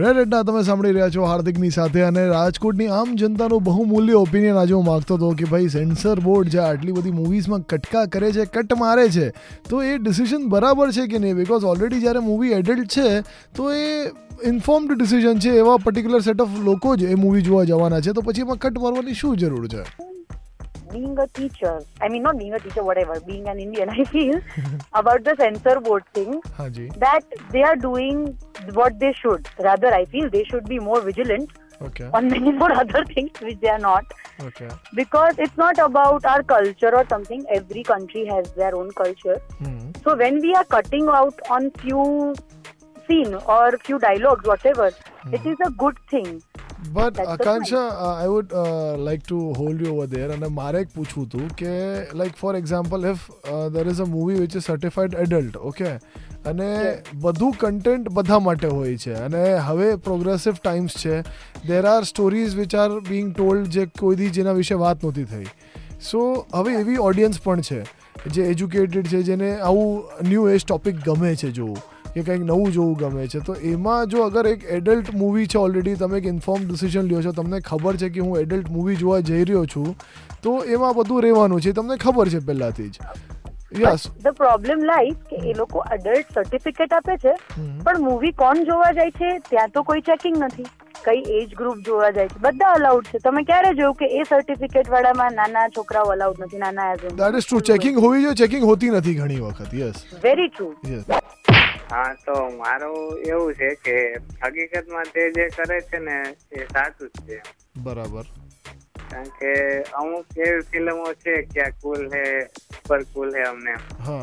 Red એડના તમે સાંભળી રહ્યા છો હાર્દિકની સાથે, અને રાજકોટની આમ જનતાનું બહુમૂલ્ય ઓપિનિયન આજે હું માગતો હતો કે ભાઈ સેન્સર બોર્ડ જે આટલી બધી મૂવીઝમાં કટકા કરે છે, કટ મારે છે, તો એ ડિસિઝન બરાબર છે કે નહીં? બિકોઝ ઓલરેડી જ્યારે મૂવી એડલ્ટ છે તો એ ઇન્ફોર્મ્ડ ડિસિઝન છે, એવા પર્ટિક્યુલર સેટ ઓફ લોકો જ એ મૂવી જોવા જવાના છે, તો પછી એમાં કટ મારવાની શું જરૂર છે? Being a teacher, I mean not being a teacher, whatever, being an Indian, I feel about the censor board thing, that they are doing what they should. Rather, I feel they should be more vigilant on many more other things which they are not. Because it's not about our culture or something. Every country has their own culture. So when we are cutting out on few scene or few dialogues, whatever, it is a good thing. But Akansha, I would like to hold you over there, and મારે એક પૂછવું હતું કે like for example if there is a movie which is certified adult, okay, અને બધું content બધા માટે હોય છે, અને હવે પ્રોગ્રેસિવ ટાઈમ્સ છે, there are stories which are being told જે કોઈ દી જેના વિશે વાત નહોતી થઈ. સો હવે એવી ઓડિયન્સ પણ છે જે એજ્યુકેટેડ છે, જેને આવું ન્યૂ એજ ટોપિક ગમે છે જોવું, કે કંઈક નવું જોવું ગમે છે, તો એમાં જો અગર એક એડલ્ટ મૂવી છે, ઓલરેડી તમે એક ઇન્ફોર્મ ડિસિઝન લ્યો છો, તમને ખબર છે કે હું એડલ્ટ મૂવી જોવા જઈ રહ્યો છું, તો એમાં બધું રહેવાનું છે, તમને ખબર છે પહેલાથી જ. યસ, ધ પ્રોબ્લેમ લાઈઝ કે એ લોકો એડલ્ટ સર્ટિફિકેટ આપે છે, પણ મૂવી કોણ જોવા જાય છે ત્યાં તો કોઈ ચેકિંગ નથી, કઈ એજ ગ્રુપ જોવા જાય છે, બધા અલાઉડ છે. તમે ક્યારે જોયું કે એ સર્ટિફિકેટ વાળામાં નાના છોકરાઓ અલાઉડ નથી? નાના as that is true. Checking હોવી જોઈએ, ચેકિંગ હોતી નથી ઘણી વખત. Yes, very true. હા, તો મારું એવું છે કે હકીકતમાં તે જે કરે છે ને એ સાચું જ છે. બરાબર. કારણ કે અમુક એવી ફિલ્મો છે કે કુલ હે પર કુલ હે અમને,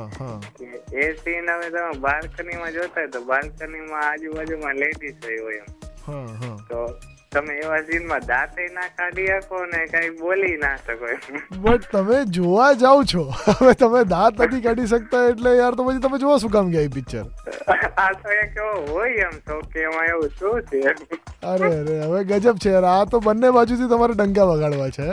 એ સીન હવે તમે બાલ્કનીમાં જોતા હોય તો બાલ્કનીમાં આજુબાજુમાં લેડીઝ હોય એમ, તો તમે એવા સીનમાં દાંતે ના કાઢી શકો ને કઈ બોલી ના શકો. બટ તમે જોવા જાવ છો, હવે તમે દાંત નથી કાઢી શકતા એટલે યાર તો પછી તમે જોવા શું કામ ગયા પિક્ચર? આ તો એક હોય એમ તો કે એમાં એવું શું છે? અરે હવે ગજબ છે યાર, આ તો બંને બાજુથી તમારે ડંકા વગાડવા છે.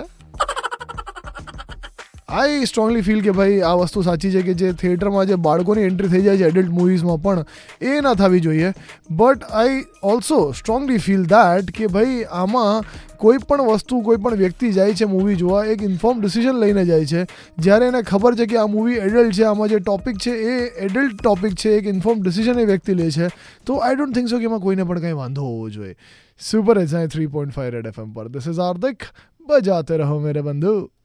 આઈ સ્ટ્રોંગલી ફીલ કે ભાઈ આ વસ્તુ સાચી છે કે જે થિયેટરમાં જે બાળકોની એન્ટ્રી થઈ જાય છે એડલ્ટ મૂવીઝમાં પણ એ ના થવી જોઈએ. But I also strongly feel that કે ભાઈ આમાં કોઈ પણ વસ્તુ, કોઈ પણ વ્યક્તિ જાય છે મૂવી જોવા, એક ઇન્ફોર્મ ડિસિઝન લઈને જાય છે, જ્યારે એને ખબર છે કે આ મૂવી એડલ્ટ છે, આમાં જે ટોપિક છે એ એડલ્ટ ટોપિક છે, એક ઇન્ફોર્મ ડિસિઝન એ વ્યક્તિ લે છે, તો આઈ ડોન્ટ થિંક સો કે એમાં કોઈને પણ કંઈ વાંધો હોવો જોઈએ. સુપર એચ 3.5 રેડ FM પર. દિસ ઇઝ હાર્દિક, બજાતે રહો મેરે બંધુ.